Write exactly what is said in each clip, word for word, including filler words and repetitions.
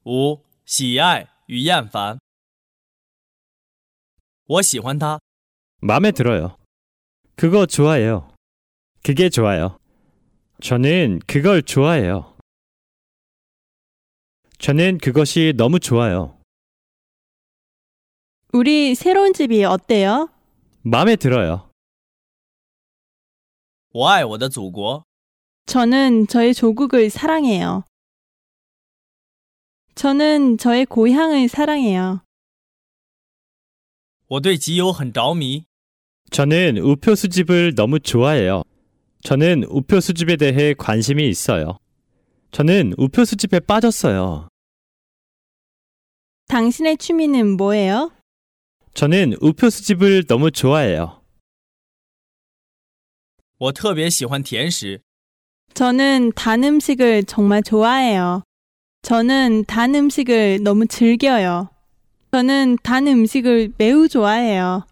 五、喜爱与厌烦。我喜欢他。 마음에 들어요. 그거 좋아해요. 그게 좋아요. 저는 그걸 좋아해요. 저는 그것이 너무 좋아요. 우리 새로운 집이 어때요? 마음에 들어요. 我爱我的祖国。 저는 저의 조국을 사랑해요. 저는 저의 고향을 사랑해요. 我对集邮很着迷。 저는 우표 수집을 너무 좋아해요. 저는 우표 수집에 대해 관심이 있어요. 저는 우표 수집에 빠졌어요. 당신의 취미는 뭐예요? 저는 우표 수집을 너무 좋아해요. 我特别喜欢甜食。 저는 단 음식을 정말 좋아해요. 저는 단 음식을 너무 즐겨요. 저는 단 음식을 매우 좋아해요.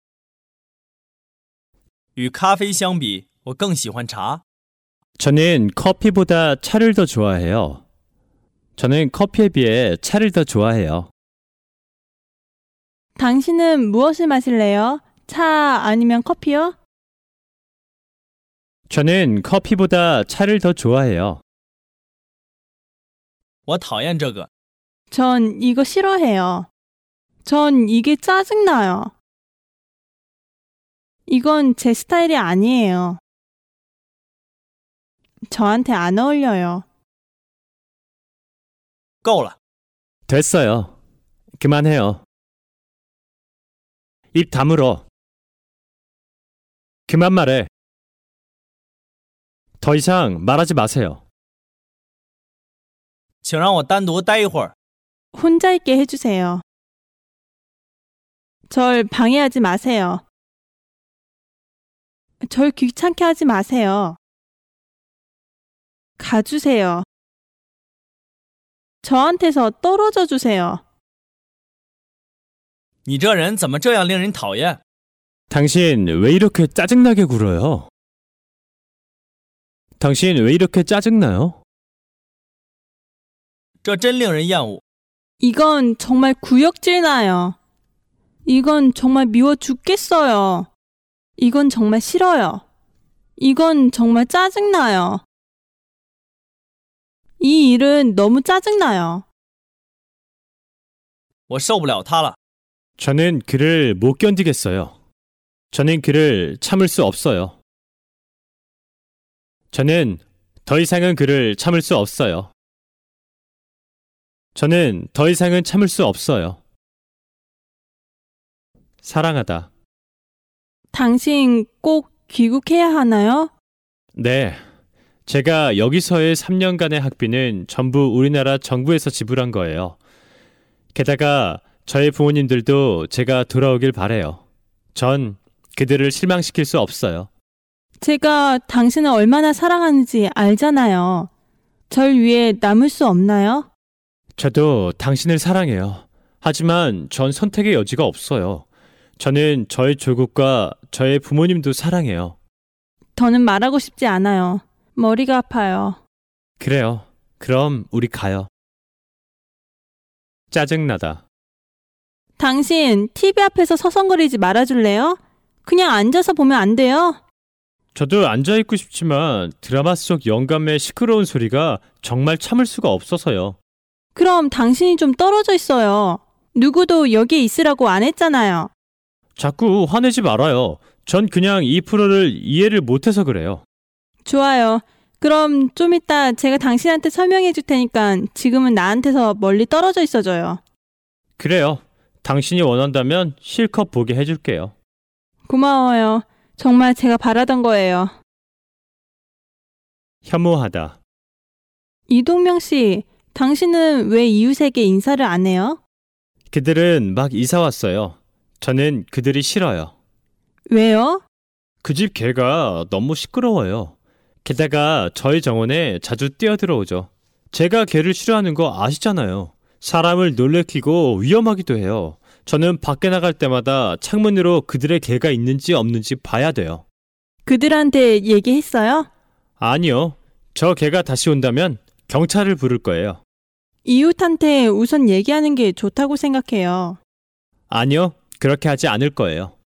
与咖啡相比，我更喜欢茶。 저는 커피보다 차를 더 좋아해요. 저는 커피에 비해 차를 더 좋아해요. 당신은 무엇을 마실래요? 차 아니면 커피요? 저는 커피보다 차를 더 좋아해요. 我讨厌这个。 전 이거 싫어해요. 전 이게 짜증나요. 이건 제 스타일이 아니에요. 저한테 안 어울려요. 够了。 됐어요. 그만해요. 입 다물어. 그만 말해. 더 이상 말하지 마세요. 请让我单独待一会儿。 혼자 있게 해주세요. 절 방해하지 마세요. 절 귀찮게 하지 마세요. 가주세요. 저한테서 떨어져 주세요. 你这人怎么这样令人讨厌？ 당신 왜 이렇게 짜증나게 굴어요? 당신 왜 이렇게 짜증나요? 这真令人厌恶。 이건 정말 구역질 나요. 이건 정말 미워 죽겠어요. 이건 정말 싫어요. 이건 정말 짜증나요. 이 일은 너무 짜증나요. 我受不了他了。 저는 그를 못 견디겠어요. 저는 그를 참을 수 없어요. 저는 더 이상은 그를 참을 수 없어요. 저는 더 이상은 참을 수 없어요. 사랑하다. 당신 꼭 귀국해야 하나요? 네. 제가 여기서의 삼 년간의 학비는 전부 우리나라 정부에서 지불한 거예요. 게다가 저의 부모님들도 제가 돌아오길 바래요. 전 그들을 실망시킬 수 없어요. 제가 당신을 얼마나 사랑하는지 알잖아요. 절 위해 남을 수 없나요? 저도 당신을 사랑해요. 하지만 전 선택의 여지가 없어요. 저는 저의 조국과 저의 부모님도 사랑해요. 더는 말하고 싶지 않아요. 머리가 아파요. 그래요. 그럼 우리 가요. 짜증나다. 당신 티비 앞에서 서성거리지 말아줄래요? 그냥 앉아서 보면 안 돼요? 저도 앉아있고 싶지만 드라마 속 영감의 시끄러운 소리가 정말 참을 수가 없어서요. 그럼 당신이 좀 떨어져 있어요. 누구도 여기에 있으라고 안 했잖아요. 자꾸 화내지 말아요. 전 그냥 이 프로를 이해를 못해서 그래요. 좋아요. 그럼 좀 이따 제가 당신한테 설명해 줄 테니까 지금은 나한테서 멀리 떨어져 있어줘요. 그래요. 당신이 원한다면 실컷 보게 해줄게요. 고마워요. 정말 제가 바라던 거예요. 혐오하다. 이동명 씨, 당신은 왜 이웃에게 인사를 안 해요? 그들은 막 이사 왔어요. 저는 그들이 싫어요. 왜요? 그 집 개가 너무 시끄러워요. 게다가 저희 정원에 자주 뛰어들어오죠. 제가 개를 싫어하는 거 아시잖아요. 사람을 놀래키고 위험하기도 해요. 저는 밖에 나갈 때마다 창문으로 그들의 개가 있는지 없는지 봐야 돼요. 그들한테 얘기했어요? 아니요. 저 개가 다시 온다면 경찰을 부를 거예요. 이웃한테 우선 얘기하는 게 좋다고 생각해요. 아니요, 그렇게 하지 않을 거예요.